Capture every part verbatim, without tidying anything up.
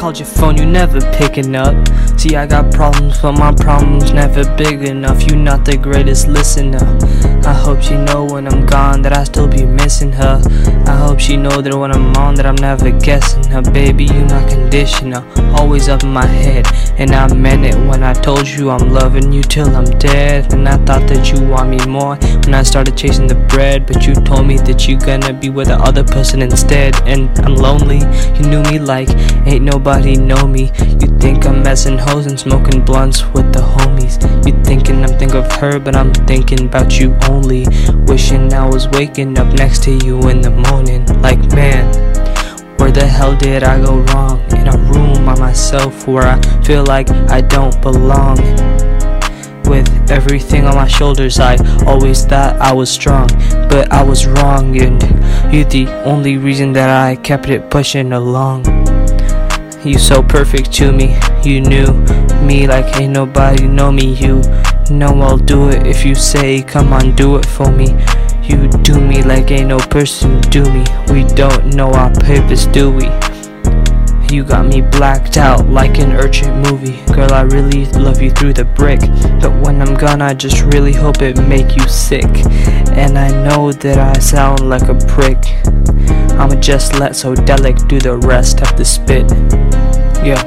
called your phone, you never picking up. See, I got problems, but my problems never big enough. You not the greatest listener. I hope she know when I'm gone that I still be missing her. I hope she know that when I'm on that I'm never guessing her. Baby, you my conditioner, always up in my head. And I meant it when I told you I'm loving you till I'm dead. And I thought that you want me more when I started chasing the bread, but you told me that you gonna be with the other person instead. And I'm lonely, you knew me like ain't nobody know me. You think I'm messing hoes and smoking blunts with the homies. You thinking I'm thinking of her, but I'm thinking about you only. Wishing I was waking up next to you in the morning. Like, man, where the hell did I go wrong? In a room by myself where I feel like I don't belong. With everything on my shoulders, I always thought I was strong, but I was wrong, and you're the only reason that I kept it pushing along. You so perfect to me, you knew me like ain't nobody know me. You know I'll do it if you say come on, do it for me. You do me like ain't no person do me. We don't know our purpose, do we? You got me blacked out like an urgent movie. Girl, I really love you through the brick, but when I'm gone I just really hope it make you sick. And I know that I sound like a prick. I'ma just let Sodelic do the rest of the spit. Yeah.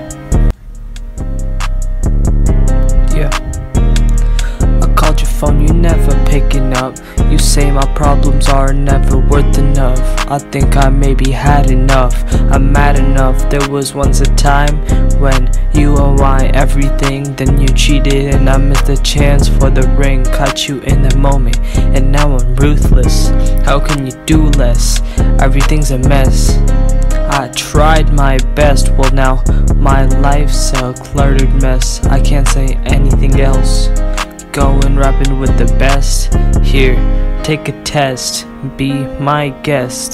Yeah. I called your phone, you never picking up. You say my problems are never worth enough. I think I maybe had enough. I'm mad enough. There was once a time when you were my everything. Then you cheated and I missed the chance for the ring. Caught you in the moment and now I'm ruthless. How can you do less? Everything's a mess. I tried my best. Well, now my life's a cluttered mess. I can't say anything else. Going rapping with the best. Here, take a test, be my guest.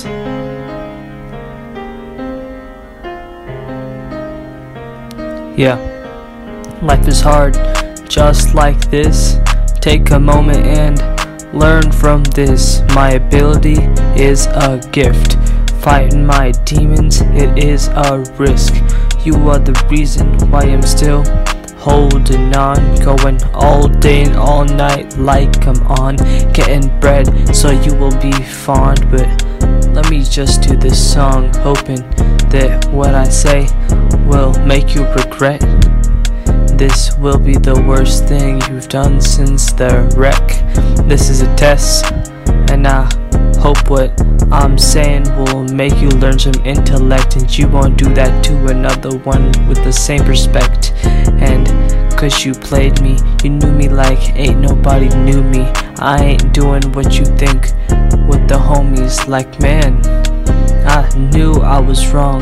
Yeah, life is hard, just like this. Take a moment and learn from this. My ability is a gift. Fighting my demons, it is a risk. You are the reason why I'm still holding on, going all day and all night like I'm on getting bread, so you will be fond. But let me just do this song, hoping that what I say will make you regret. This will be the worst thing you've done since the wreck. This is a test, and I hope what I'm saying will make you learn some intellect, and you won't do that to another one with the same respect. And cause you played me, you knew me like ain't nobody knew me. I ain't doing what you think with the homies. Like, man, I knew I was wrong.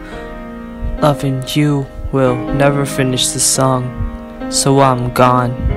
Loving you will never finish the song, so I'm gone.